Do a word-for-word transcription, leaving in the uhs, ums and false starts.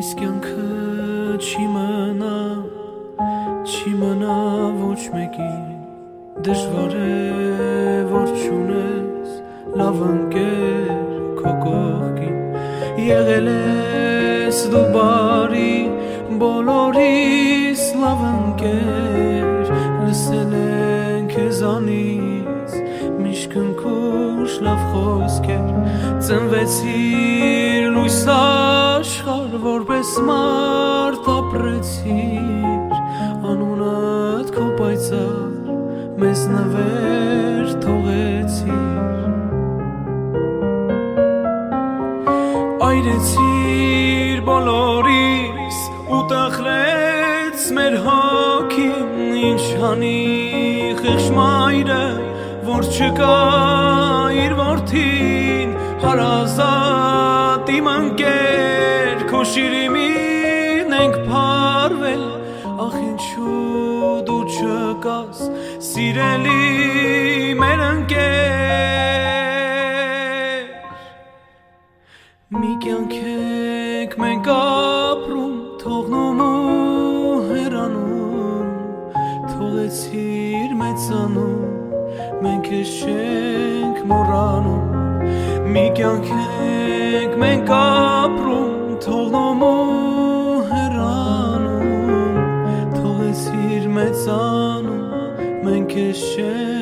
Այս կյանքը չի մնա, չի մնա ոչ մեկին, դժվար է որ չունես լավ ընկեր քո կողքին, եղել ես դու բարի, բոլորիս լավ ընկեր, լսել են քեզանից միշտ քնքուշ լավ խոսքեր, ծնվեցիր լույս աշխարհ, որպես մարդ ապրեցիր, անունդ քո պայծառ մեզ նվեր թողեցիր, այրեցիր բոլորիս ու տխրեց մեր հոգին, ինչ անի խեղճ մայրը, որ չկա իր որդին, հարազատ իմ ընկեր, քո շիրիմին ենք փարվել, ախ ինչու դու չկաս, սիրելի մեր ընկեր, մի կյանք ենք մենք ապրում, թողնում ու հեռանում, թողեցիր մեծանում, մենք ես չենք մոռանում, մի կյանք ենք մենք ապրում, թողնում ու հեռանում, թողեցիր մեծանում, մենք ես չենք